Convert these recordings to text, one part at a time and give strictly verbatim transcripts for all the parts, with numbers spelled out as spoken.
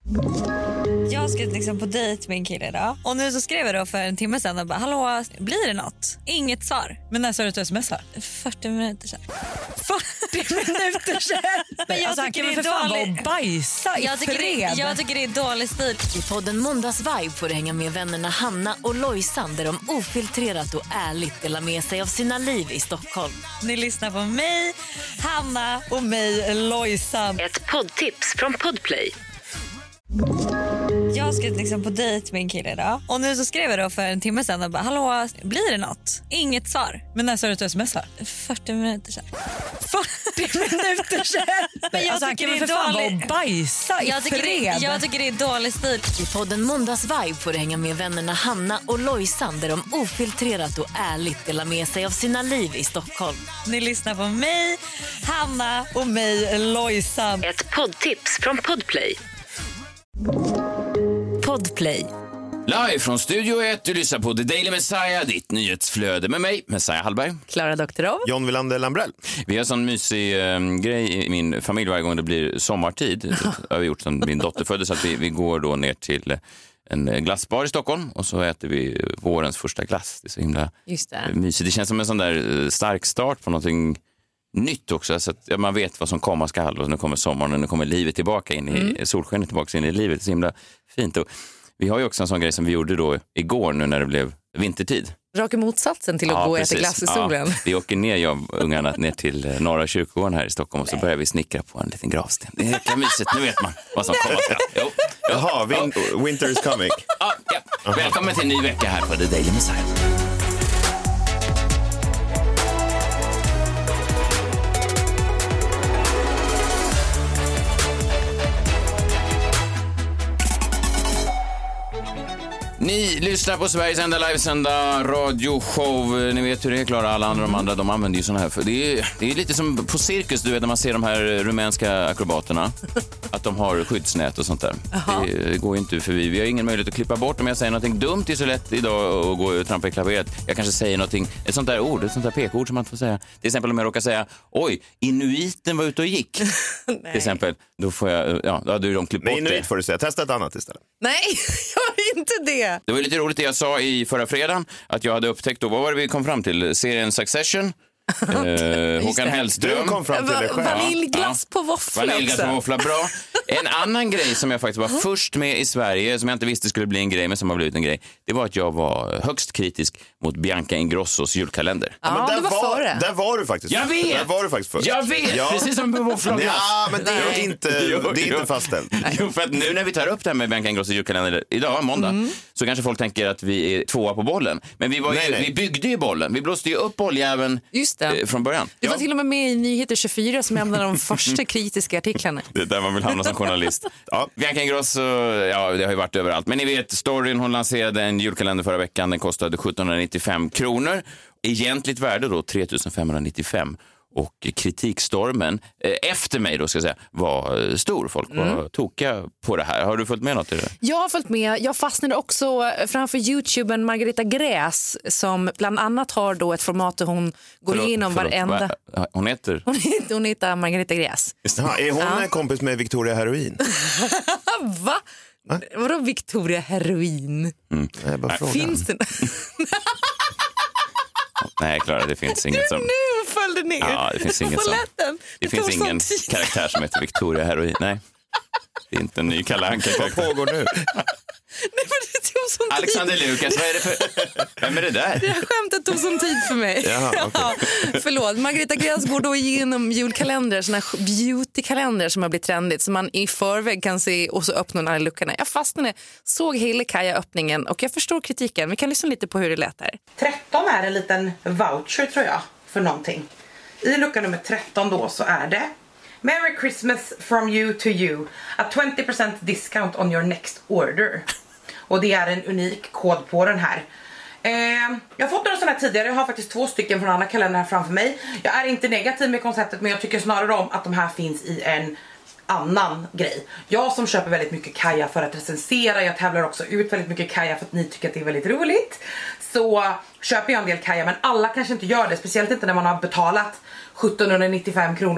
Jag ska liksom på dejt med en kille idag. Och nu så skrev jag då för en timme sedan och bara, hallå, blir det något? Inget svar. Men när sa du att du smsar? fyrtio minuter sedan. fyrtio minuter sedan? Men jag alltså, han tycker kan det väl är för fan dålig... vara och bajsa i jag tycker, fred. det, jag tycker det är dålig stil. I podden Måndagsvibe får du hänga med vännerna Hanna och Lojsan där de ofiltrerat och ärligt delar med sig av sina liv i Stockholm. Ni lyssnar på mig, Hanna och mig, Lojsan. Ett poddtips från Podplay. Jag ska liksom på dejt med en kille idag. Och nu så skrev jag då för en timme sedan och bara, hallå, blir det något? Inget svar. Men när sa du att du smsar? fyrtio minuter sedan. fyrtio minuter sedan? Men jag alltså, han tycker kan det väl är för fan vara dålig... och bajsa i jag tycker, fred. det, jag tycker det är dålig stil. I podden Måndagsvibe får du hänga med vännerna Hanna och Lojsan där de ofiltrerat och ärligt delar med sig av sina liv i Stockholm. Ni lyssnar på mig, Hanna och mig, Lojsan. Ett poddtips från Podplay. Podplay. Live från Studio ett, du lyssnar på The Daily Messiah, ditt nyhetsflöde med mig, Messiah Hallberg. Klara Doktorov. John Wilander Lambrell. Vi har en sån mysig eh, grej i min familj varje gång det blir sommartid. Det har vi gjort sedan min dotter föddes, att vi, vi går då ner till en glassbar i Stockholm och så äter vi vårens första glass. Det är så himla Just det. mysigt. Det känns som en sån där stark start på någonting nytt också, så att ja, man vet vad som komma skall och nu kommer sommaren och nu kommer livet tillbaka in i mm. solskenet tillbaka in i livet. Det är så himla fint. Och vi har ju också en sån grej som vi gjorde då igår nu när det blev vintertid. Raka motsatsen till att ja, gå och precis. äta glass i solen. Ja, vi åker ner, jag och ungarna, ner till Norra kyrkogården här i Stockholm och så börjar vi snickra på en liten gravsten. Det är jäkla mysigt, nu vet man vad som komma skall. Jo, jo. Jaha, win- winter is coming. Ja, ja. Välkommen till en ny vecka här på The Daily Messiah. Ni lyssnar på Sveriges enda livesända radioshow. Ni vet hur det är, Klara. Alla andra, de andra, de använder ju såna här. För det är, det är lite som på cirkus, du vet, när man ser de här rumänska akrobaterna. Att de har skyddsnät och sånt där. Det, det går ju inte förbi. Vi har ingen möjlighet att klippa bort om jag säger någonting dumt. Det är så lätt idag att gå och trampa i klaveret. Jag kanske säger någonting, ett sånt där ord, ett sånt där pekord som man får säga. Till exempel om jag råkar säga, oj, inuiten var ute och gick. Till exempel, då får jag, ja, då hade de klippt bort det. Nej, inuit får du säga. Testa ett annat istället. Nej, jag har inte det. Det var lite roligt det jag sa i förra fredagen, att jag hade upptäckt då, vad var det vi kom fram till? Serien Succession, eh, Håkan Hellström. Du kom fram till det själv. Vaniljglass Ja. på våffla Vaniljglass också. på våffla, bra. En annan grej som jag faktiskt var först med i Sverige, som jag inte visste skulle bli en grej men som har blivit en grej, det var att jag var högst kritisk mot Bianca Ingrossos julkalender. Ja, men där du var före. Där var du faktiskt. Jag vet! Där var du faktiskt först. Jag vet, ja. precis som på våffla. Ja, men det är Nej. inte, Jo, det är jo. inte fastställt. Jo, för att nu när vi tar upp det här med Bianca Ingrossos julkalender idag, måndag, mm. så kanske folk tänker att vi är tvåa på bollen. Men vi, var ju, Nej, nej. vi byggde ju bollen. Vi blåste ju upp bolljäveln Just det. eh, från början. Du var Ja. till och med med i Nyheter tjugofyra som är en av de första kritiska artiklarna. Det är där man vill hamna som journalist. Ja, Bianca Ingrosso, ja, det har ju varit överallt. Men ni vet, storyn, hon lanserade en julkalender förra veckan. Den kostade sjuttonhundranittiofem kronor. Egentligt värde då tre tusen femhundranittiofem. Och kritikstormen eh, efter mig då ska jag säga var stor. Folk var mm. tokiga på det här. Har du följt med något i det? Jag har följt med. Jag fastnade också framför YouTubern Margareta Gräs som bland annat har då ett format där hon går Förlåt, igenom förlåt, varenda... Va? Hon heter? Hon heter, hon heter Margareta Gräs. Ja, är hon ja. en kompis med Victoria Heroin? Va? Va? Vadå Victoria Heroin? Mm. Jag bara frågar. Finns det? Nej, Klara, det finns inget som... Nu följde ner. Ja, det finns inget som... Det, det finns ingen karaktär som heter Victoria Heroin. Nej, det är inte en ny Kalle Anka-karaktär. Vad pågår nu? Nej, men det tog sån Alexander tid. Lukas, vad är det för... Vem är det där? Det här skämtet tog sån tid för mig. Jaha, okay. Ja, förlåt. Margareta Gräs går då igenom julkalendrar, såna här beautykalendrar som har blivit trendigt som man i förväg kan se och så öppnar alla luckorna. Jag fastnade, såg hela Kaja-öppningen och jag förstår kritiken. Vi kan lyssna lite på hur det lät här. tretton är en liten voucher tror jag för någonting. I lucka nummer tretton då så är det Merry Christmas from you to you. A twenty percent discount on your next order. Och det är en unik kod på den här. Eh, jag har fått några sådana här tidigare. Jag har faktiskt två stycken från andra kalendrar framför mig. Jag är inte negativ med konceptet, men jag tycker snarare om att de här finns i en annan grej. Jag som köper väldigt mycket Kaja för att recensera. Jag tävlar också ut väldigt mycket Kaja för att ni tycker att det är väldigt roligt. Så köper jag en del Kaja, men alla kanske inte gör det. Speciellt inte när man har betalat sjuttonhundranittiofem kronor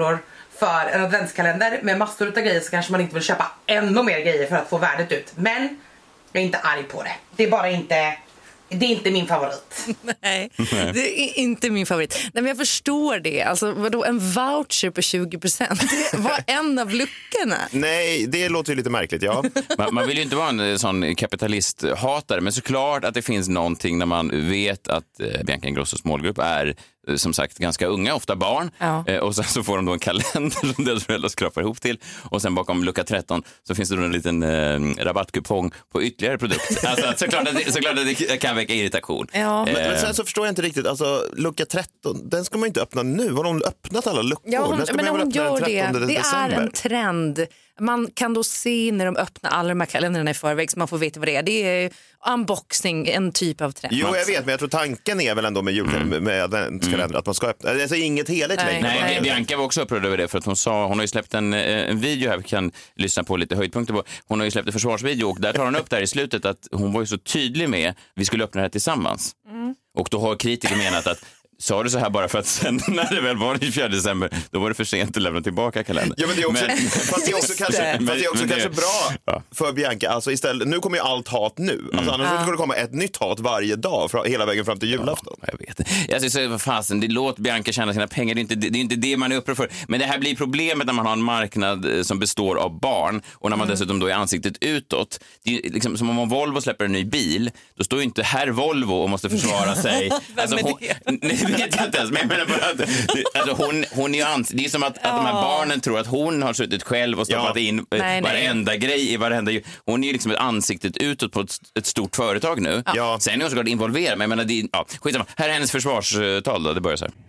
för en adventskalender med massor av grejer, så kanske man inte vill köpa ännu mer grejer för att få värdet ut. Men jag är inte arg på det. Det är bara inte... Det är inte min favorit. Nej, det är inte min favorit. Nej, men jag förstår det. Alltså, vadå, en voucher på tjugo procent? Det var en av luckorna. Nej, det låter ju lite märkligt, ja. Man, man vill ju inte vara en sån kapitalisthatare, men såklart att det finns någonting när man vet att eh, Bianca Ingrossos målgrupp är eh, som sagt ganska unga, ofta barn. Ja. Eh, och sen så får de då en kalender som deras föräldrar skrapar ihop till. Och sen bakom lucka tretton så finns det då en liten eh, rabattkupong på ytterligare produkt. Alltså att såklart att det, såklart att det kan väcka irritation. Ja. Men, men sen så förstår jag inte riktigt, alltså lucka tretton, den ska man ju inte öppna nu. Har hon öppnat alla luckor? Ja, hon, Den ska men man väl hon öppna gör den det. trettonde Det är december. en trend. Man kan då se när de öppnar alla de här kalendrarna i förväg, så man får veta vad det är. Det är unboxing, en typ av trend. Jo, jag vet, men jag tror tanken är väl ändå med julkalender, mm. med adventskalender, mm. att man ska öppna, alltså inget heligt Nej. längre. Nej, Nej. Bianca var också upprörd över det, för att hon sa, hon har ju släppt en, en video här, vi kan lyssna på lite höjdpunkter på. Hon har ju släppt en försvarsvideo och där tar hon upp där i slutet att hon var ju så tydlig med vi skulle öppna det här tillsammans. Mm. Och då har kritiker menat att sa du så här bara för att sen när det väl var den fjärde december, då var det för sent att lämna tillbaka kalendern. Ja, men det är också, men, fast det är också kanske, men, fast det är också men kanske det, bra ja. för Bianca. Alltså istället, nu kommer ju allt hat nu. Alltså Mm. annars Ja. skulle det komma ett nytt hat varje dag, för, hela vägen fram till julafton. Ja, jag vet. Jag säger vad fasen, det låter Bianca tjäna sina pengar, det är, inte, det är inte det man är upprörd för. Men det här blir problemet när man har en marknad eh, som består av barn och när man mm. dessutom då är ansiktet utåt. Det är liksom som om Volvo släpper en ny bil, då står ju inte herr Volvo och måste försvara sig. Alltså, hon, nej, vet jag inte ens, men jag menar bara att det, alltså, hon, hon är ju ans- det är som att, att de här barnen tror att hon har suttit själv och stoppat Ja. in eh, Nej, nej. varenda grej i varenda. Hon är ju liksom ett ansiktet utåt på ett, ett stort företag nu. Ja. Sen är hon såklart involverad, men jag menar, det, ja, skitsamma. Här är hennes försvarstal då, det börjar så här.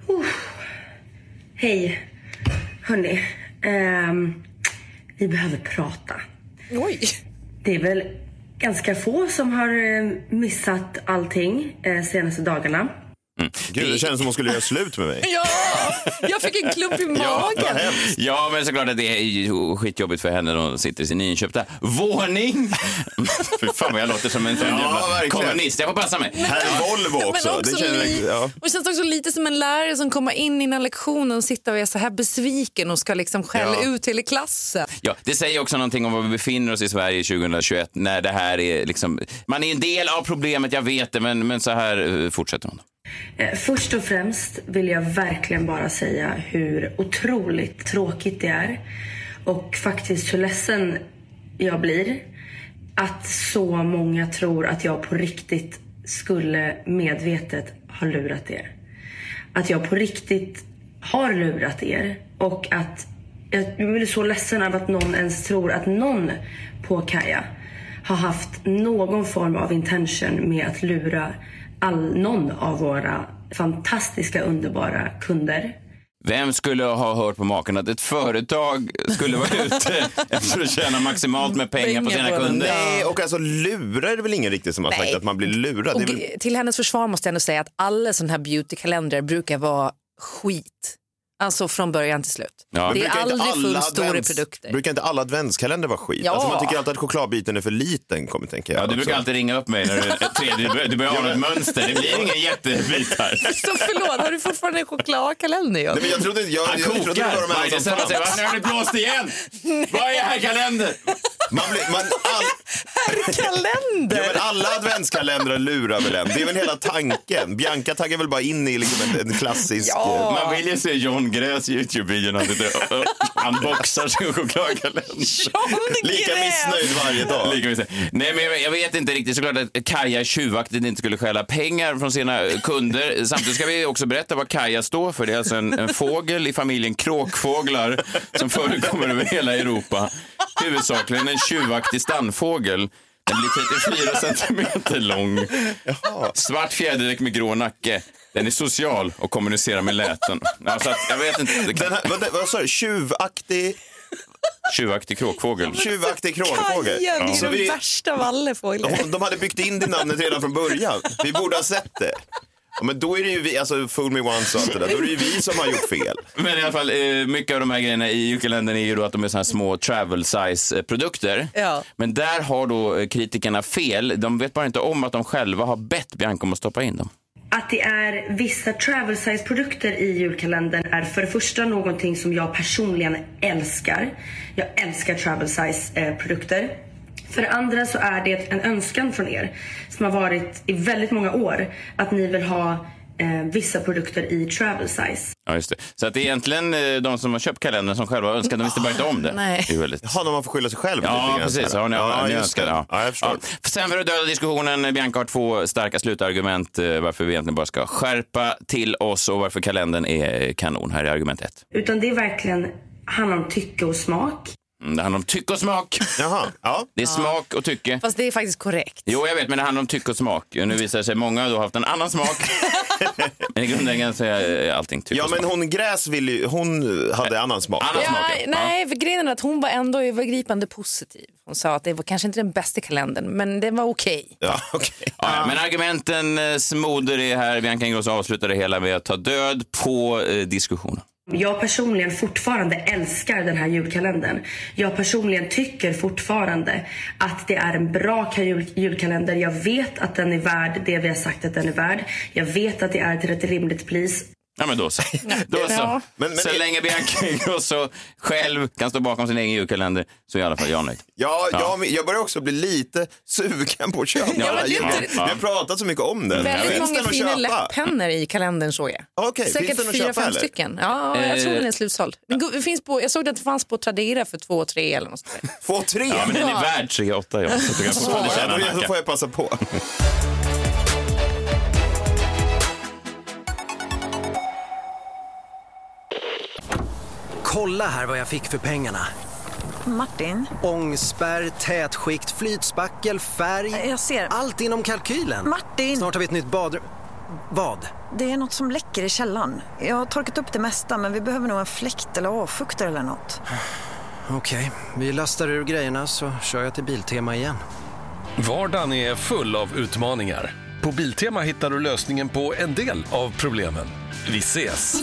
Hej, hörni. Ehm, vi behöver prata. Oj. Det är väl ganska få som har eh, missat allting eh, senaste dagarna. Mm. Gud, det känns som hon skulle göra slut med mig. Ja, jag fick en klump i Ja, vad magen. hemskt. Ja, men såklart att det är ju skitjobbigt för henne när hon sitter i sin nyinköpta våning. Fy fan vad jag låter som en sån Ja, jävla verkligen. kommunist. Jag får passa mig. Här Volvo också. Men också det, känns, li- ja. och det känns också lite som en lärare som kommer in innan lektionen och sitter och är så här besviken och ska liksom skälla Ja. ut hela klassen. Ja, det säger också någonting om var vi befinner oss i Sverige tjugohundratjugoett när det här är liksom, man är en del av problemet, jag vet det, men, men så här eh, fortsätter hon. Eh, först och främst vill jag verkligen bara säga hur otroligt tråkigt det är. Och faktiskt hur ledsen jag blir. Att så många tror att jag på riktigt skulle medvetet ha lurat er. Att jag på riktigt har lurat er. Och att jag blir så ledsen av att någon ens tror att någon på Kaja har haft någon form av intention med att lura all, någon av våra fantastiska, underbara kunder. Vem skulle ha hört på maken att ett företag skulle vara ute efter att tjäna maximalt med pengar på sina Pengar på kunder? Nej, och alltså lurar är det väl ingen riktigt som har sagt Nej. att man blir lurad. Och Det är väl... till hennes försvar måste jag ändå säga att alla sådana här beautykalendrar brukar vara skit. Alltså från början till slut. Ja. Det är Brukar inte aldrig alla fullstora advents- produkter. Brukar inte alla adventskalender vara skit? Ja. Alltså man tycker alltid att chokladbiten är för liten, kommer tänka jag. Ja, du brukar också. alltid ringa upp mig när du, ett tredje, du börjar, du börjar ana ett mönster. Det blir ingen jättebit här. Så förlåt, har du fortfarande en chokladkalender? Ja? Nej, men jag trodde inte... Jag, Han jag, jag trodde det var kokar de här varje som december och säger, nu har det blåst igen. Vad är här kalender? Man blir, man, all, Kalender? ja, men alla adventskalendrar lurar väl en. Det är väl hela tanken. Bianca taggar väl bara in i liksom en, en klassisk... Ja. Man vill ju se John Gräs YouTube-video när han sitter och unboxar sin chokladkalender. Lika missnöjd varje dag. Lika missnöjd. Nej, men jag, jag vet inte riktigt. Såklart att Kaja tjuvaktigt inte skulle stjäla pengar från sina kunder. Samtidigt ska vi också berätta vad Kaja står för. Det är alltså en, en fågel i familjen kråkfåglar som förekommer över hela Europa. Huvudsakligen en tjuvaktig stannfågel. Den blir trettiofyra centimeter lång. Jaha. Svart fjäderdräkt med grå nacke. Den är social och kommunicerar med läten. Alltså att, jag vet inte. Det kan... Den här, vad, vad sa du? Tjuvaktig... Tjuvaktig kråkfågel. Tjuvaktig kråkfågel. Kaja, det är Så den vi, värsta av alla fåglar. de, de hade byggt in det namnet redan från början. Vi borde ha sett det. Ja, men då är det ju vi, alltså fool me once och allt det där. Då är det ju vi som har gjort fel. Men i alla fall, eh, mycket av de här grejerna i julkalendern är ju då att de är såna här små travel size produkter. Ja. Men där har då eh, kritikerna fel. De vet bara inte om att de själva har bett Bianca om att stoppa in dem. Att det är vissa travel size produkter i julkalendern är för det första någonting som jag personligen älskar. Jag älskar travel size eh, produkter. För det andra så är det en önskan från er som har varit i väldigt många år att ni vill ha eh, vissa produkter i travel size. Ja, just det. Så att det är egentligen eh, de som har köpt kalendern som själva önskar, de visste bara inte om det. Nej. Det är väldigt... Har man får skylla sig själv? Ja, precis. Har ni, ja, ja, ni just önskar, det. ja. Ja, jag förstår. Ja. Sen för att döda diskussionen, Bianca har två starka slutargument eh, varför vi egentligen bara ska skärpa till oss och varför kalendern är kanon. Här är argument ett. Utan det är verkligen handlar om tycke och smak. Mm, det handlar om tycke och smak. Jaha, ja. Det är smak och tycke. Fast det är faktiskt korrekt. Jo, jag vet, men det handlar om tycke och smak. Nu visar det sig många då har haft en annan smak. Men i grundläggande så är allting tycke Ja, och smak. men hon Gräs ville ju, hon hade annan smak. Annan Ja, smak, ja. nej, för grejen är att hon var ändå övergripande positiv. Hon sa att det var kanske inte den bästa kalendern, men det var okej. Ja, okej. Ja, ja, men argumentens moder är här. Bianca Ingrosso avslutar det hela med att ta död på eh, diskussionen. Jag personligen fortfarande älskar den här julkalendern. Jag personligen tycker fortfarande att det är en bra jul- julkalender. Jag vet att den är värd det vi har sagt att den är värd. Jag vet att det är till ett rimligt pris. Ja, men då så. Då så. Ja. Men- men- så länge Bianca Ingrosso själv kan stå bakom sin egen julkalender så är i alla fall jag nöjd. Ja, Ja. Jag, jag börjar också bli lite sugen på att köpa Ja, den här men det är julen. inte- Vi har pratat så mycket om den. Väldigt Finns många den att fina köpa? läpppennor i kalendern såg jag. Okej, finns Säkert den att fyra, köpa, fem eller? stycken. Ja, jag tror Eh. den är slutsåld. Den går- det finns på, jag såg att det fanns på Tradera för två, tre eller något sånt där. Få tre? Ja, men den är värd tre åtta, ja. Så du kan fortfarande Ja, tjäna en då- då hacka. får jag passa på. Kolla här vad jag fick för pengarna. Martin, Ångspärr, tätskikt, flytspackel, färg. jag ser. Allt inom kalkylen. Martin! Snart har vi ett nytt badrum. Vad? Det är något som läcker i källaren. Jag har torkat upp det mesta, men vi behöver nog en fläkt eller avfuktare eller något. Okej, vi lastar ur grejerna så kör jag till Biltema igen. Vardagen är full av utmaningar. På Biltema hittar du lösningen på en del av problemen. Vi ses!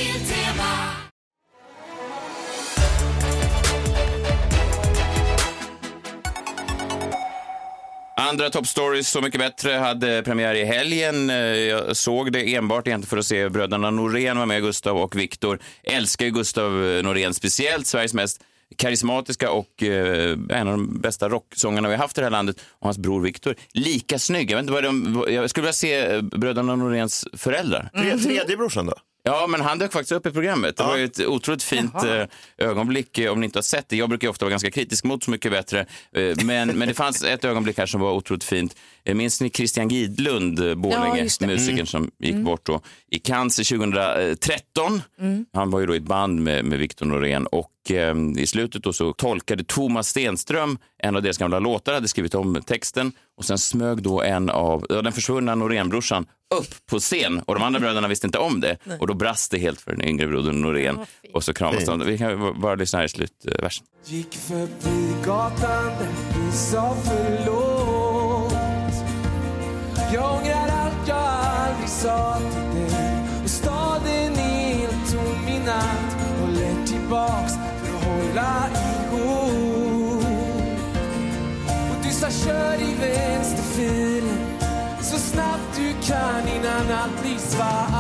Andra Top Stories, Så mycket bättre, hade premiär i helgen. Jag såg det enbart egentligen för att se bröderna Norén var med, Gustav och Viktor. Älskar ju Gustav Norén speciellt, Sveriges mest karismatiska och eh, en av de bästa rocksångarna vi har haft i det här landet. Och hans bror Viktor, lika snygg. Jag vet inte vad de, jag skulle vilja se bröderna Noréns föräldrar. Mm. Tredje brorsan då? Ja, men han dök faktiskt upp i programmet. Det Ja. var ju ett otroligt fint eh, ögonblick eh, om ni inte har sett det. Jag brukar ju ofta vara ganska kritisk mot Så mycket bättre. Eh, men, men det fanns ett ögonblick här som var otroligt fint. Eh, minns ni Christian Gidlund, eh, Borlänge, just det. musikern Mm. som gick bort då i Cancer tjugohundratretton. Mm. Han var ju då i ett band med, med Viktor Norén och eh, i slutet då så tolkade Thomas Stenström, en av deras gamla låtar, hade skrivit om texten och sen smög då en av ja, den försvunna Norén-brorsan upp på scen och de andra bröderna visste inte om det. Och då brast det helt för den yngre brodern Norén. Ja, och så kramas de. Vi kan bara lyssna här i slutversen. Gick förbi gatan där vi sa förlåt. Jag ångrar allt jag aldrig sa till dig. Och staden är helt tom i natt. Håller tillbaks för att hålla ihop. Och du sa kör i vänsterfilen så snabbt du kan innan allt blir svart.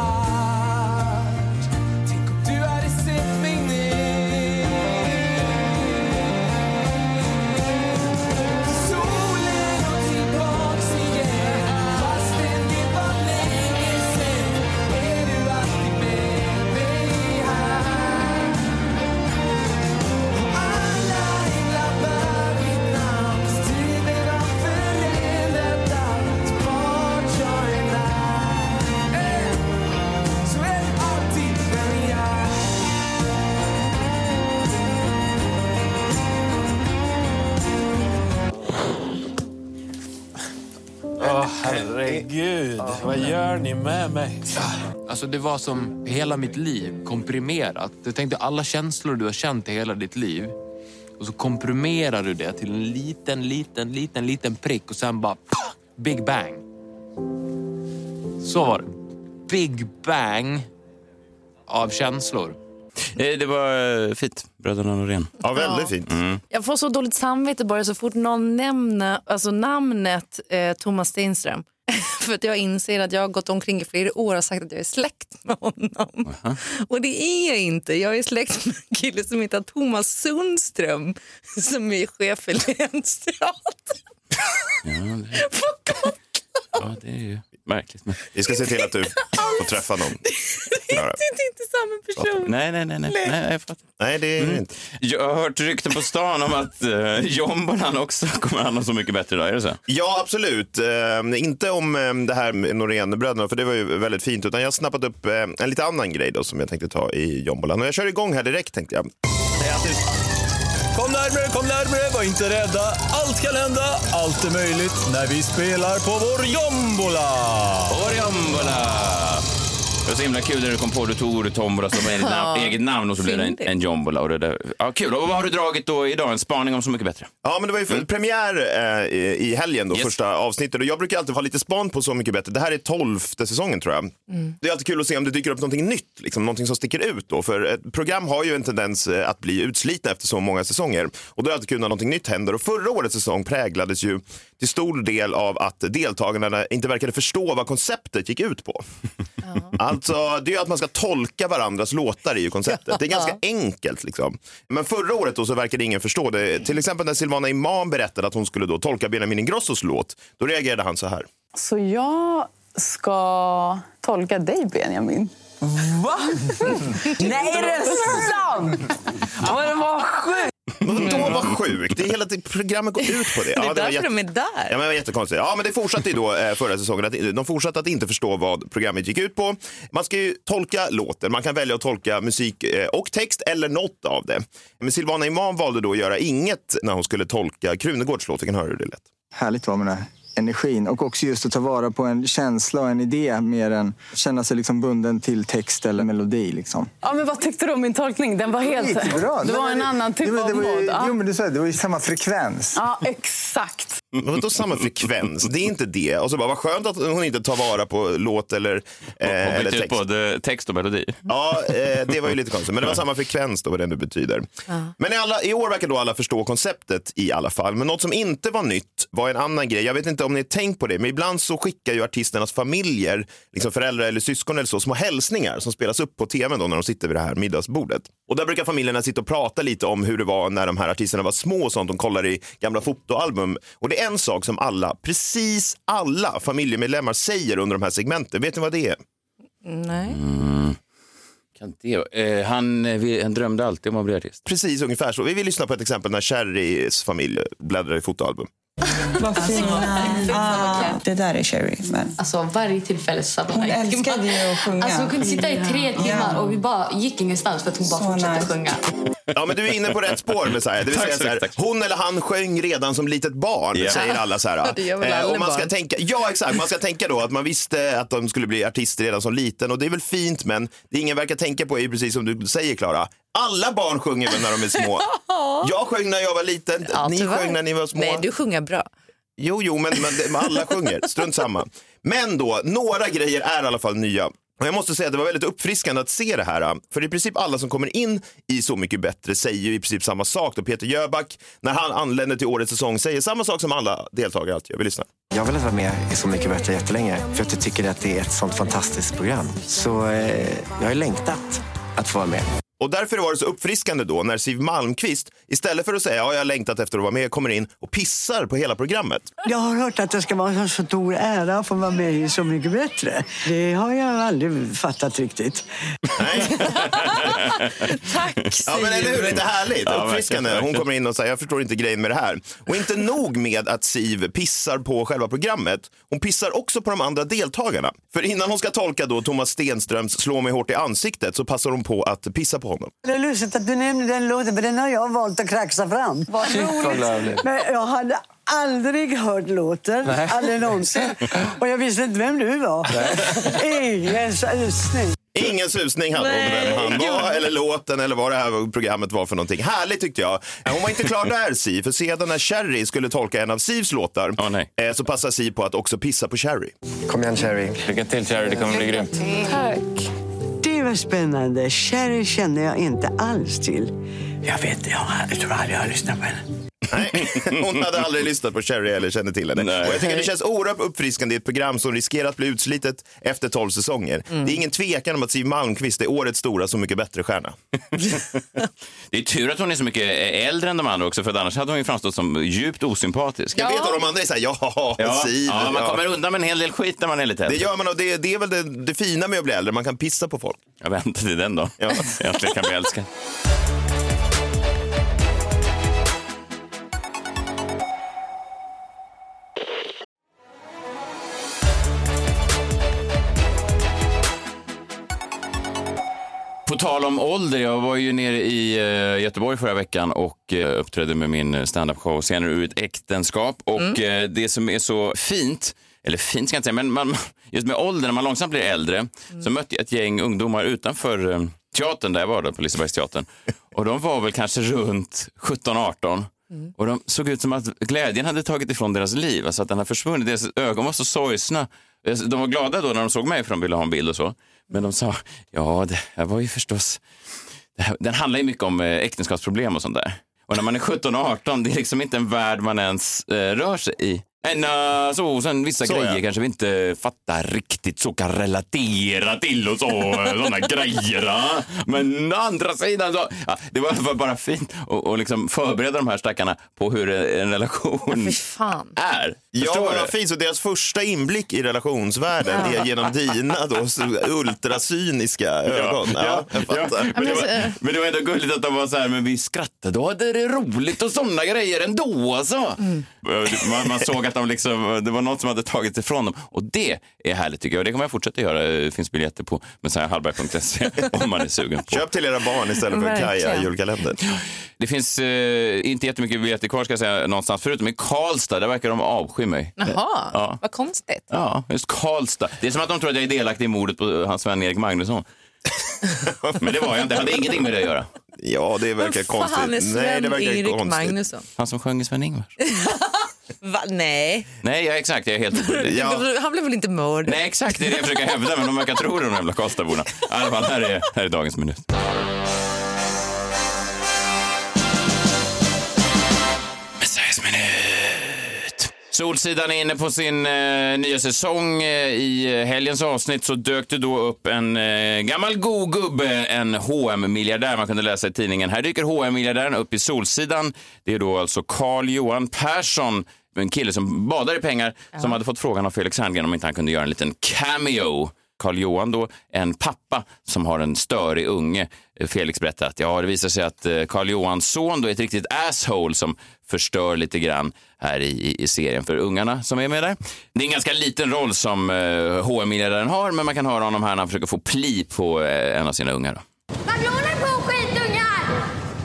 Tänk om du hade sett mig nu. Solen och tillbaks igen. Fastän det var länge sen är du alltid med mig här. Och alla änglar bär ditt namn. Tiden har förändrat allt. Vart jag än är så är det alltid där vi är. Åh, herregud. Vad gör ni med mig? Alltså det var som hela mitt liv komprimerat. Jag tänkte alla känslor du har känt i hela ditt liv. Och så komprimerar du det till en liten, liten, liten, liten prick. Och sen bara pah, Big Bang. Så var det. Big Bang av känslor. Det var fint, bröderna Norén. Ja, väldigt fint. Mm. Jag får så dåligt samvete bara så fort någon nämner alltså namnet eh, Thomas Stenström. För att jag inser att jag har gått omkring i flera år och sagt att jag är släkt med honom. Uh-huh. Och det är jag inte. Jag är släkt med en kille som heter Thomas Sundström som är chef för Länsteatern. Ja, det... ja, det är ju märkligt. Men... Vi ska se till att du får träffa någon. Det är inte samma person. Nej, nej, nej. Nej, nej, jag fattar. Nej det är mm. inte. Jag har hört rykten på stan om att uh, Jombolan också kommer handla så mycket bättre idag, är det så? Ja, absolut. Uh, inte om uh, det här med Norén-bröderna, för det var ju väldigt fint, utan jag har snappat upp uh, en lite annan grej då som jag tänkte ta i Jombolan. Och jag kör igång här direkt, tänkte jag. Kom närmare, kom närmare, var inte rädda. Allt kan hända, allt är möjligt när vi spelar på vår Jombola. Vår Jombola. Det var så himla kul när du kom på, du tog ordet tombola som eget namn, eget namn och så blev det en, en Jombola. Och det där. Ja, kul. Och vad har du dragit då idag? En spaning om Så mycket bättre? Ja, men det var ju mm. premiär eh, i helgen då, yes. första avsnittet. Och jag brukar alltid ha lite span på Så mycket bättre. Det här är tolfte säsongen, tror jag. Mm. Det är alltid kul att se om det dyker upp någonting nytt, liksom någonting som sticker ut då. För ett program har ju en tendens att bli utslitna efter så många säsonger. Och då är det alltid kul när någonting nytt händer. Och förra årets säsong präglades ju till stor del av att deltagarna inte verkade förstå vad konceptet gick ut på. Ja. Alltså, det är ju att man ska tolka varandras låtar i konceptet. Det är ganska enkelt liksom. Men förra året då så verkade ingen förstå det. Till exempel när Silvana Imam berättade att hon skulle då tolka Benjamin Ingrossos låt. Då reagerade han så här. Så jag ska tolka dig, Benjamin. Va? Nej, det är sant! Ja, det var sjukt. Men då var sjukt. Det är hela programmet går ut på det. Ja, det är ja, därför jätte... de är där. Ja, men det var jättekonstigt. Ja, men det fortsatte ju då eh, förra säsongen. Att de fortsatte att inte förstå vad programmet gick ut på. Man ska ju tolka låten. Man kan välja att tolka musik eh, och text eller något av det. Men Silvana Imam valde då att göra inget när hon skulle tolka Krunegårds låt. Jag kan höra hur det lät. Härligt var med det här. Energin och också just att ta vara på en känsla och en idé mer än känna sig liksom bunden till text eller melodi liksom. Ja, men vad tyckte du om min tolkning? Den var helt bra. Det var en annan typ jo, av mod. Ja. Jo, men du sa det var ju samma frekvens. Ja, exakt. Men då samma frekvens, det är inte det. Och så bara, vad skönt att hon inte tar vara på låt eller, eh, eller text. Både text och melodi. Ja, eh, det var ju lite konstigt. Men det var samma frekvens då, vad det nu betyder. Ja. Men i, alla, i år verkar då alla förstå konceptet i alla fall. Men något som inte var nytt var en annan grej. Jag vet inte om ni har tänkt på det, men ibland så skickar ju artisternas familjer, liksom föräldrar eller syskon eller så, små hälsningar som spelas upp på tvn då när de sitter vid det här middagsbordet. Och där brukar familjerna sitta och prata lite om hur det var när de här artisterna var små och sånt. De kollar i gamla fotoalbum. Och det är en sak som alla, precis alla familjemedlemmar säger under de här segmenten. Vet ni vad det är? Nej. Mm. Kan det, eh, han, han drömde alltid om att bli artist. Precis, ungefär så. Vi vill lyssna på ett exempel när Cherrys familj bläddrar i fotoalbum. Vad fina. Ah, det där är Cherry. Men... Alltså varje tillfälle så satt hon Hon älskade ju att sjunga. Alltså hon kunde sitta i tre timmar ja. och vi bara gick ingenstans för att hon bara så fortsatte nice. sjunga. Ja, men du är inne på rätt spår med så här. Det vill säga så här, hon eller han sjöng redan som litet barn, yeah. säger alla så här. Det gör väl alla och man ska barn. tänka, ja exakt, man ska tänka då att man visste att de skulle bli artister redan som liten, och det är väl fint, men det ingen verkar tänka på är ju precis som du säger, Klara. Alla barn sjunger väl när de är små. Jag sjöng när jag var liten, ja, ni sjöng när ni var små. Nej, du sjunger bra. Jo, jo, men, men alla sjunger, strunt samma. Men då, några grejer är i alla fall nya. Och jag måste säga att det var väldigt uppfriskande att se det här. För i princip alla som kommer in i Så mycket bättre säger ju i princip samma sak. Och Peter Jöback, när han anländer till årets säsong, säger samma sak som alla deltagare alltid. Jag vill lyssna. Jag vill vara med i Så mycket bättre jättelänge. För att jag tycker att det är ett sånt fantastiskt program. Så eh, jag har längtat att få vara med. Och därför var det så uppfriskande då när Siw Malmkvist, istället för att säga ja, jag har längtat efter att vara med, kommer in och pissar på hela programmet. Jag har hört att det ska vara så stor ära att få vara med i Så mycket bättre. Det har jag aldrig fattat riktigt. Nej. Tack, ja, men är det hur? Lite härligt, ja, uppfriskande. Hon kommer in och säger, jag förstår inte grejen med det här. Och inte nog med att Siw pissar på själva programmet, hon pissar också på de andra deltagarna. För innan hon ska tolka då Thomas Stenströms Slå mig hårt i ansiktet, så passar hon på att pissa på honom. Det är lustigt att du nämnde den låten, för den har jag valt att kraxa fram. Vad roligt. Men jag hade aldrig hört låten, Nej. aldrig någonsin. Och jag visste inte vem du var. Ingen susning. Ingen susning hade hon vem han var, eller låten, eller vad det här programmet var för någonting. Härligt tyckte jag. Hon var inte klar där, Siw, för sedan när Cherry skulle tolka en av Sivs låtar, oh, nej. så passar Siw på att också pissa på Cherry. Kom igen, Cherry. Lycka till, Cherry, det kommer bli grymt. Tack. Det var spännande. Cherry känner jag inte alls till. Jag vet, jag, jag tror aldrig jag har lyssnat på henne. Nej, hon hade aldrig lyssnat på Cherry eller kände till henne. Och jag tycker det känns oerhört uppfriskande i ett program som riskerar att bli utslitet efter tolv säsonger. Mm. Det är ingen tvekan om att Siw Malmkvist är årets stora Så mycket bättre stjärna. Det är tur att hon är så mycket äldre än de andra också, för annars hade hon ju framstått som djupt osympatisk. Jag vet att de andra är såhär, ja, ja, Siw. Ja, man kommer undan med en hel del skit när man är lite äldre. Det gör man, och det, det är väl det, det fina med att bli äldre. Man kan pissa på folk. Jag väntar till den då. Ja. Äntligen kan bli älskad. På tal om ålder, jag var ju nere i uh, Göteborg förra veckan och uh, uppträdde med min stand-up-show Senare ur ett äktenskap. Och mm. uh, det som är så fint, eller fint ska jag inte säga, men man, just med ålder, när man långsamt blir äldre, mm. så mötte jag ett gäng ungdomar utanför uh, teatern där jag var då, på Lisebergsteatern. Och de var väl kanske runt sjutton arton. Mm. Och de såg ut som att glädjen hade tagit ifrån deras liv, alltså att den har försvunnit. Deras ögon var så sorgsna. De var glada då när de såg mig, för de ville ha en bild och så. Men de sa, ja det här var ju förstås, det här, den handlar ju mycket om eh, äktenskapsproblem och sånt där. Och när man är sjutton och arton, det är liksom inte en värld man ens eh, rör sig i. En, uh, så, sen vissa så, grejer ja. kanske vi inte fattar riktigt, så kan relatera till och så, sådana grejer. Men andra sidan så, ja, det var, var bara fint att och liksom förbereda de här stackarna på hur en relation ja, fan. är. Ja, men vad fint. Så deras första inblick i relationsvärlden ja. är genom dina då ultrasyniska ögon. Ja, ja, jag fattar. Ja, men, det var, men det var ändå gulligt att de var så här, men vi skrattade, då hade det roligt och sådana grejer ändå alltså. Mm. Man, man såg att de liksom, det var något som hade tagit ifrån dem. Och det är härligt tycker jag. Det kommer jag fortsätta göra. Det finns biljetter på messiah hallberg punkt se om man är sugen på. Köp till era barn istället för Kaja i julkalendern. Det finns eh, inte jättemycket biljetter kvar ska jag säga någonstans. Förutom i Karlstad, där verkar de avsky mig. Jaha, ja. Vad konstigt. Ja, just Karlstad. Det är som att de tror att jag är delaktig i mordet på hans vän Erik Magnusson. Men det var jag inte. Det hade ingenting med det att göra. Ja, det verkar konstigt. Han är Sven Nej, det verkar Erik konstigt. Magnusson. Han som sjöng i Sven-Ingvars. Va? Nej. Nej, ja, exakt. Jag är helt... ja. Han blev väl inte mördad? Nej, exakt. Det är det jag försöker hävda, men de verkar tro det, de jävla Karlstadborna. I alla fall, här är, här är dagens minut. Messiahs minut. Solsidan är inne på sin eh, nya säsong. I helgens avsnitt så dök det då upp en eh, gammal god gubbe, en H och M-miljardär. Man kunde läsa i tidningen. Här dyker H och M-miljardären upp i Solsidan. Det är då alltså Carl Johan Persson, en kille som badar i pengar, ja. som hade fått frågan av Felix Herngren om inte han kunde göra en liten cameo. Carl Johan då, en pappa som har en störig unge. Felix berättar att ja, det visar sig att Carl Johans son då är ett riktigt asshole som förstör lite grann här i, i serien för ungarna som är med där. Det är en ganska liten roll som H och M-miljardären har, men man kan höra honom här när han försöker få pli på en av sina ungar då. Vad glor ni på, skitungar?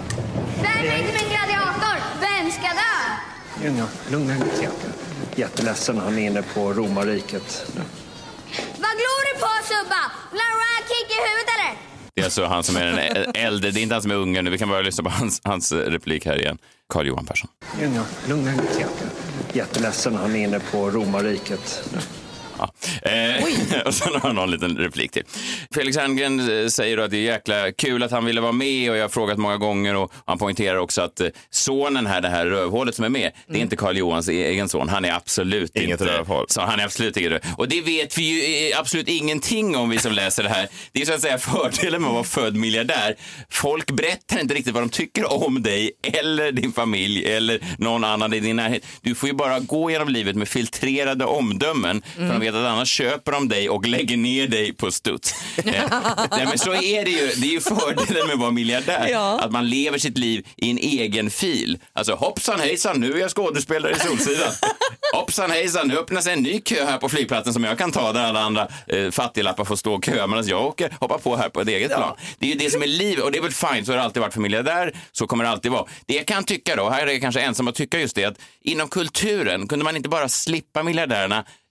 Vem är inte min gladiator? Vem ska dö? Lugna, lugna lite. Jätteledsen, han är inne på romarriket. Vad glor du på, Subba? Vill du ha en kick i huvudet eller? Det är alltså han som är den äldre, det är inte han som är ungen nu. Vi kan bara lyssna på hans, hans replik här igen. Carl Johan Persson. Lugna, lugna lite. Jätteledsen, han är inne på romarriket. Ja. Eh, och sen har han någon liten replik till. Felix Herngren säger då att det är jäkla kul att han ville vara med, och jag har frågat många gånger, och han poängterar också att sonen här, det här rövhålet som är med, mm. det är inte Carl Johans egen son. Han är absolut inget inte rövhål. Så han är absolut inget rövhål. Och det vet vi ju absolut ingenting om, vi som läser det här. Det är så att säga fördelen med att vara född miljardär. Folk berättar inte riktigt vad de tycker om dig eller din familj eller någon annan i din närhet. Du får ju bara gå genom livet med filtrerade omdömen, mm. för de vet att annars köper de dig och lägger ner dig på studs. Nej, men så är det ju. Det är ju fördelen med att vara miljardär. Ja. Att man lever sitt liv i en egen fil. Alltså hoppsan hejsan, nu är jag skådespelare i Solsidan. Hoppsan hejsan, nu öppnas en ny kö här på flygplatsen som jag kan ta, där alla andra eh, fattiglappar får stå och kö, medan jag åker, hoppar på här på ett eget ja. plan. Det är ju det som är liv, och det är väl fint, så har det alltid varit för miljardär, så kommer det alltid vara. Det jag kan tycka då, här är jag kanske ensam att tycka just det, att inom kulturen kunde man inte bara slippa miljardärerna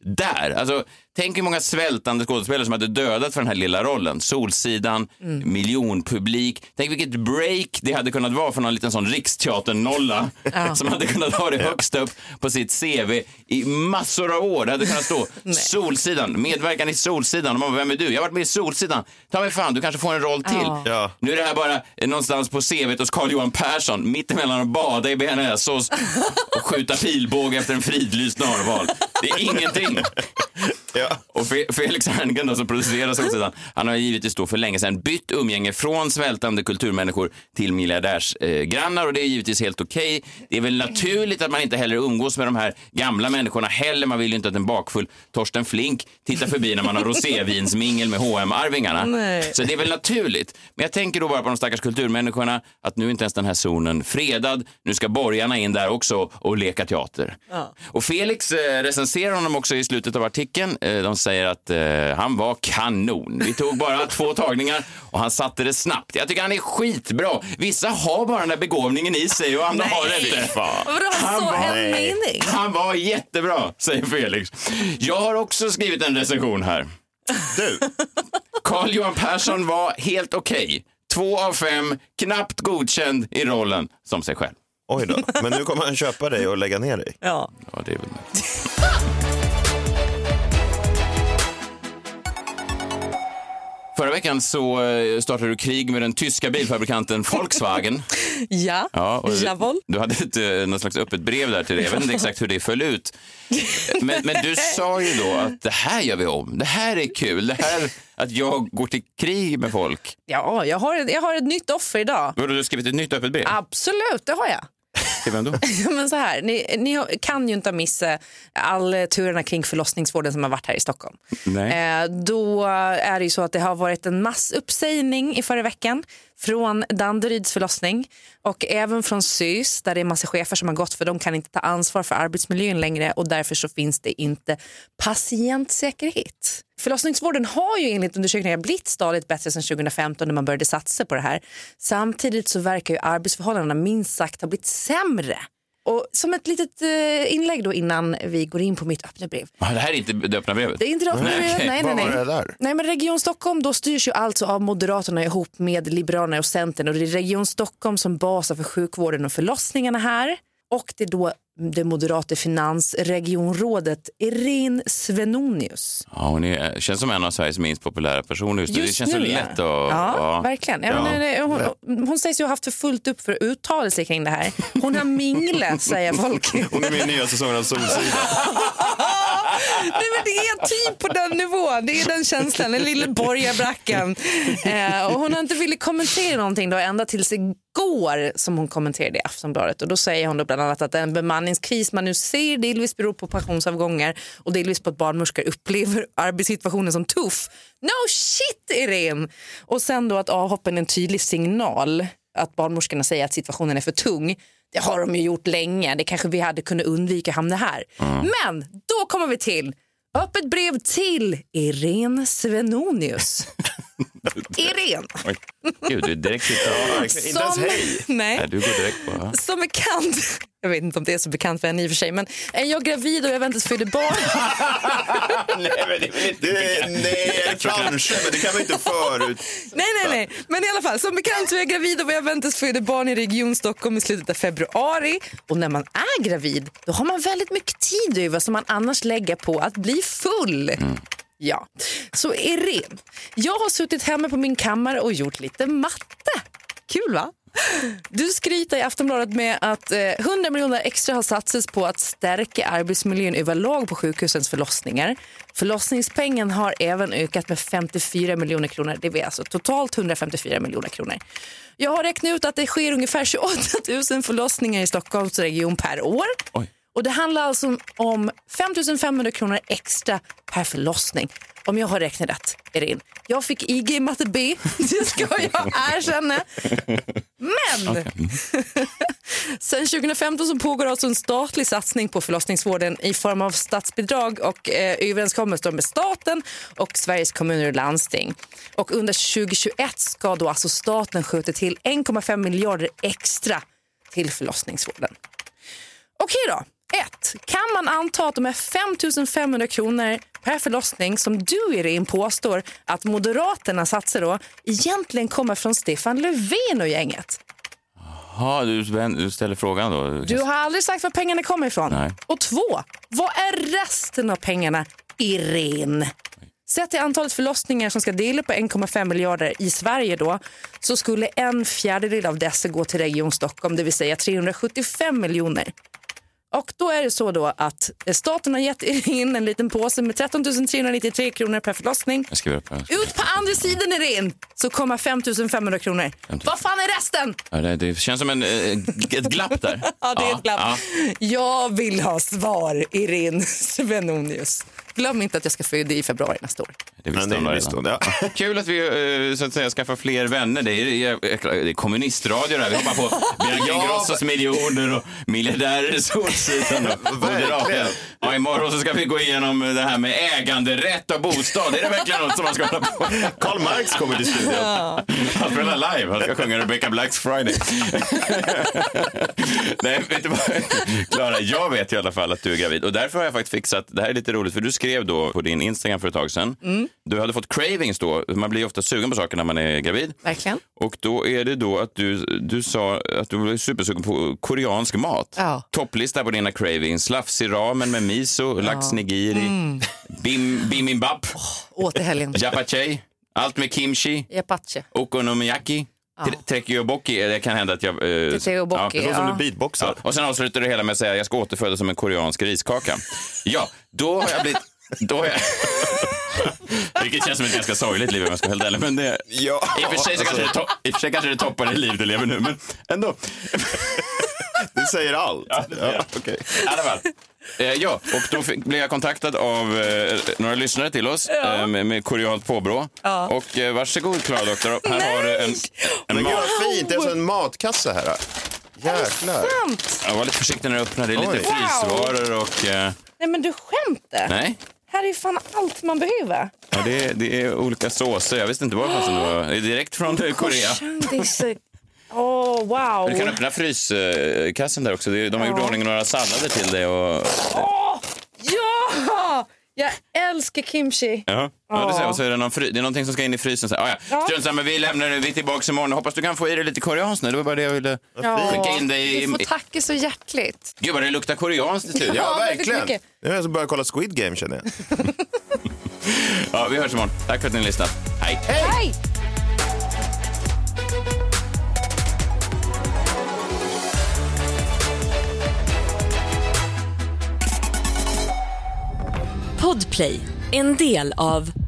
där. Alltså, tänk hur många svältande skådespelare som hade dödat för den här lilla rollen. Solsidan, mm. miljonpublik. Tänk vilket break det hade kunnat vara för någon liten sån riksteaternolla ja. som hade kunnat ha det högst upp på sitt C V i massor av år. Det hade kunnat stå Solsidan, medverkan i Solsidan. Och man bara, vem är du? Jag har varit med i Solsidan. Ta mig fan, du kanske får en roll till. Ja. Nu är det här bara någonstans på C V:t hos Carl-Johan Persson, mitt emellan att bada i bearnaisesås och skjuta pilbåge efter en fridlyst narval. Det är ingenting. Ja. Och Felix Herngren då, som producerar Solsidan, han har givetvis då för länge sedan bytt umgänge från svältande kulturmänniskor till miljardärsgrannar eh, och det är givetvis helt okej. Okay. Det är väl naturligt att man inte heller umgås med de här gamla människorna heller. Man vill ju inte att en bakfull Torsten Flink tittar förbi när man har rosévinsmingel med H och M-arvingarna. Nej. Så det är väl naturligt. Men jag tänker då bara på de stackars kulturmänniskorna att nu är inte ens den här zonen fredad. Nu ska borgarna in där också och leka teater. Ja. Och Felix eh, recenserar honom också i slutet av artikeln. De säger att eh, han var kanon. Vi tog bara två tagningar och han satte det snabbt. Jag tycker han är skitbra. Vissa har bara den där begåvningen i sig och andra nej. har det inte. Han var, en mening. han var jättebra, säger Felix. Jag har också skrivit en recension här. Du. Carl-Johan Persson var helt okej. Okay. Två av fem, knappt godkänd i rollen som sig själv. Oj då, men nu kommer han köpa dig och lägga ner dig. Ja, ja det är väl Förra veckan så startade du krig med den tyska bilfabrikanten Volkswagen. Ja, ja och jawohl. Du hade ett, något slags öppet brev där till det. Jag vet inte exakt hur det föll ut. Men, men du sa ju då att det här gör vi om. Det här är kul. Det här att jag går till krig med folk. Ja, jag har, jag har ett nytt offer idag. Har du skrivit ett nytt öppet brev? Absolut, det har jag. Till vem då? Men så här, ni, ni kan ju inte missa all turerna kring förlossningsvården som har varit här i Stockholm. Nej. Eh, då är det ju så att det har varit en massuppsägning i förra veckan från Danderyds förlossning och även från S Y S där det är massa chefer som har gått för de kan inte ta ansvar för arbetsmiljön längre och därför så finns det inte patientsäkerhet. Förlossningsvården har ju enligt undersökningar blivit stadigt bättre sedan tjugo femton när man började satsa på det här. Samtidigt så verkar ju arbetsförhållandena minst sagt ha blivit sämre. Och som ett litet uh, inlägg då innan vi går in på mitt öppna brev. Ah, det här är inte det öppna brevet? Det är inte det öppna nej, brevet, okay. nej, nej, nej. Vad var det där? Nej, men Region Stockholm då styrs ju alltså av Moderaterna ihop med Liberalerna och Centern. Och det är Region Stockholm som basar för sjukvården och förlossningarna här. Och det är då det moderata finansregionrådet Irene Svenonius. Ja, hon är, känns som en av Sveriges minst populära personer. Just just det känns nu, så lätt att... Ja, ja verkligen. Ja, ja. Hon, hon, hon sägs ju ha haft för fullt upp för att uttala sig kring det här. Hon har minglat, säger folk. Hon är med i nya säsongen av Solsidan. Nej, men det är typ på den nivån. Det är den känslan, den lilla borgarbrackan. Eh, och hon har inte velat kommentera någonting då ända tills igår som hon kommenterade i Aftonbladet. Och då säger hon då bland annat att den bemanningskris man nu ser delvis beror på pensionsavgångar och delvis på att barnmorskor upplever arbetssituationen som tuff. No shit, Irene! Och sen då att avhoppen är en tydlig signal att barnmorskorna säger att situationen är för tung. Det har de ju gjort länge. Det kanske vi hade kunnat undvika att hamna här. Mm. Men då kommer vi till öppet brev till Irene Svenonius. Irene. Oj, gud, du är direkt ut. Ja, inte ens hej. Nej. Nej, du går direkt på. Ja. Som bekant. Jag vet inte om det är så bekant för henne i och för sig, men är jag gravid och jag väntas föda barn? nej, men det är inte det, nej, kanske, men det kan man inte förut. Nej, nej, nej. Men i alla fall, som bekant så är jag gravid och jag väntas föda barn i Region Stockholm i slutet av februari. Och när man är gravid, då har man väldigt mycket tid över som man annars lägger på att bli full. Mm. Ja, så Irene, jag har suttit hemma på min kammare och gjort lite matte. Kul, va? Du skryter i Aftonbladet med att eh, hundra miljoner extra har satsats på att stärka arbetsmiljön överlag på sjukhusens förlossningar. Förlossningspengen har även ökat med femtiofyra miljoner kronor. Det är alltså totalt hundrafemtiofyra miljoner kronor. Jag har räknat ut att det sker ungefär tjugoåtta tusen förlossningar i Stockholms region per år. Oj. Och det handlar alltså om fem tusen femhundra kronor extra per förlossning. Om jag har räknat rätt, Irene. Jag fick I G i matte B, det ska jag erkänna. Men okay. Sen tjugo femton så pågår alltså en statlig satsning på förlossningsvården i form av statsbidrag och eh, överenskommelser med staten och Sveriges kommuner och landsting. Och under tjugo tjugoett ska då alltså staten skjuta till en komma fem miljarder extra till förlossningsvården. Okej då. ett. Kan man anta att de är fem tusen femhundra kronor per förlossning som du Irene påstår att Moderaterna satsar då egentligen kommer från Stefan Löfven och gänget? Ja, du, du ställer frågan då. Du har aldrig sagt var pengarna kommer ifrån. Nej. Och två, vad är resten av pengarna, Irene? Sett till antalet förlossningar som ska dela på en komma fem miljarder i Sverige då, så skulle en fjärdedel av dessa gå till Region Stockholm, det vill säga trehundrasjuttiofem miljoner. Och då är det så då att staten har gett in en liten påse med tretton tusen trehundranittiotre kronor per förlossning. Jag skriver upp här. Ut på andra sidan Irene så kommer fem tusen femhundra kronor. Vad fan är resten? Ja, det, det känns som en, ett glapp där. Ja, det är ja, ett glapp. Ja. Jag vill ha svar, Irene Svenonius. Glöm inte att jag ska föda i februari nästa år. Det visste hon redan. Ja. Kul att vi så att säga skaffar fler vänner. Det är, det är kommunistradio där. Vi hoppar på Bianca Ingrossos miljoner och miljardärer solsidan och moderater. Ja, imorgon så ska vi gå igenom det här med äganderätt och bostad. Det är det verkligen något som man ska hålla på. Karl Marx kommer till studion. Ja. Han spelar live. Han ska sjunga Rebecca Blacks Friday. Nej, vet du vad? Klara, jag vet i alla fall att du är gravid. Och därför har jag faktiskt fixat, det här är lite roligt, för du skrev då på din Instagram för ett tag sedan. Mm. Du hade fått cravings då. Man blir ofta sugen på saker när man är gravid. Verkligen. Och då är det då att du, du sa att du var supersugen på koreansk mat. Ja. Topplista på dina cravings. Slafsig ramen med miso, lax nigiri, Mm. bim, bibimbap, Åt i helgen. japchae, allt med kimchi, Japache. okonomiyaki. Ja. Trekioboki, det kan hända att jag... Eh, Trekioboki, det låter som ja. du beatboxar. Ja. Och sen avslutar det hela med att säga jag ska återföda som en koreansk riskaka. Ja, då har jag blivit... Då har jag... Vilket känns som ett ganska sorgligt liv om jag ska hålla det. Men det... Ja, I och för sig så kanske det, to... I och för sig kanske det toppar i livet du lever nu, men ändå. Det säger allt. Ja, det säger ja, okay. I alla fall. Eh, ja, och då fick, blev jag kontaktad av eh, några lyssnare till oss Ja. eh, med, med koreanskt påbrå. Ja. Och eh, varsågod, Klara Doktor. Här har du en, en Men gud mat. vad fint, det är så en matkasse här. Jäklar. Sant. Jag var lite försiktig när jag öppnade. Det är lite Oj. frysvaror och... Eh, Nej men du skämtar. nej. Här är ju fan allt man behöver. Ja, det, är, det är olika såser. Jag visste inte vad det fanns. Det var det är direkt från Korea. Åh, oh, wow. Du kan öppna fryskassen där också. Det- De har gjort Ja. ordning några sallader till det. Och... Åh, ja! Jag älskar kimchi. Ja, ja det, ser, och så är det, någon fry, det är någonting som ska in i frysen. Så, ah, ja. Ja. Strunt samma, vi lämnar det, vi är tillbaka imorgon. Hoppas du kan få i dig lite koreanskt nu. Det var bara det jag ville Ja. skicka in dig i. Du får tacka så hjärtligt. Gud vad det luktar koreanskt i studion. Ja, Ja, väldigt verkligen. mycket. Jag ska börja kolla Squid Game känner jag. Ja, vi hörs imorgon. Tack för att ni har lyssnat. Hej! Hej! Podplay, en del av